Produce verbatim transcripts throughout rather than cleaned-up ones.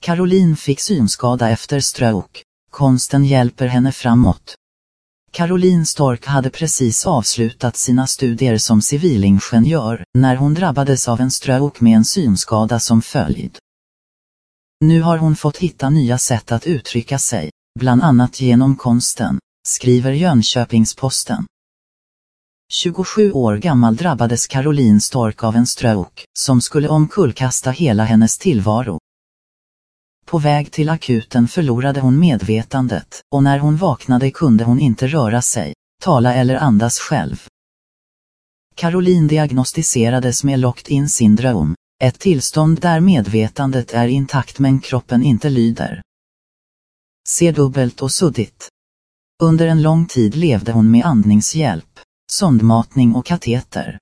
Caroline fick synskada efter stroke. Konsten hjälper henne framåt. Caroline Stork hade precis avslutat sina studier som civilingenjör när hon drabbades av en stroke med en synskada som följd. Nu har hon fått hitta nya sätt att uttrycka sig, bland annat genom konsten, skriver Jönköpings-Posten. tjugosju år gammal drabbades Caroline Stork av en stroke, som skulle omkullkasta hela hennes tillvaro. På väg till akuten förlorade hon medvetandet, och när hon vaknade kunde hon inte röra sig, tala eller andas själv. Caroline diagnostiserades med locked-in syndrom, ett tillstånd där medvetandet är intakt men kroppen inte lyder. Ser dubbelt och suddigt. Under en lång tid levde hon med andningshjälp, sondmatning och kateter.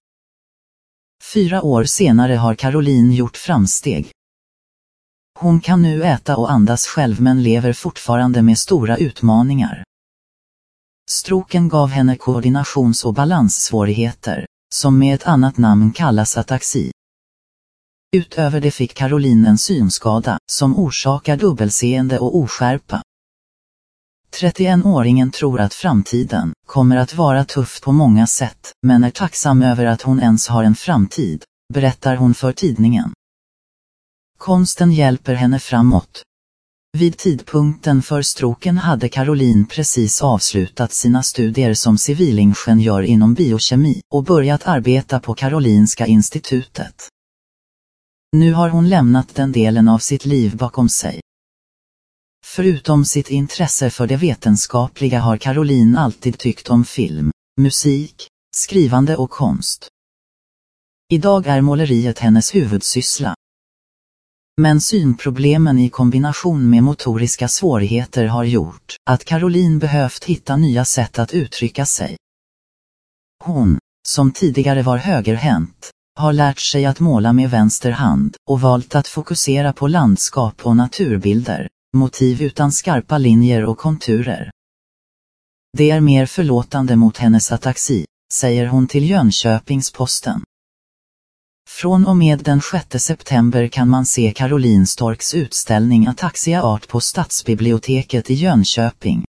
Fyra år senare har Caroline gjort framsteg. Hon kan nu äta och andas själv men lever fortfarande med stora utmaningar. Stroken gav henne koordinations- och balanssvårigheter, som med ett annat namn kallas ataxi. Utöver det fick Caroline en synskada, som orsakar dubbelseende och oskärpa. trettioen-åringen tror att framtiden kommer att vara tuff på många sätt, men är tacksam över att hon ens har en framtid, berättar hon för tidningen. Konsten hjälper henne framåt. Vid tidpunkten för stroken hade Caroline precis avslutat sina studier som civilingenjör inom biokemi och börjat arbeta på Karolinska institutet. Nu har hon lämnat den delen av sitt liv bakom sig. Förutom sitt intresse för det vetenskapliga har Caroline alltid tyckt om film, musik, skrivande och konst. Idag är måleriet hennes huvudsyssla. Men synproblemen i kombination med motoriska svårigheter har gjort att Caroline behövt hitta nya sätt att uttrycka sig. Hon, som tidigare var högerhänt, har lärt sig att måla med vänster hand och valt att fokusera på landskap och naturbilder, motiv utan skarpa linjer och konturer. Det är mer förlåtande mot hennes ataxi, säger hon till Jönköpings-Posten. Från och med den sjätte september kan man se Caroline Storks utställning Ataxia Art på Stadsbiblioteket i Jönköping.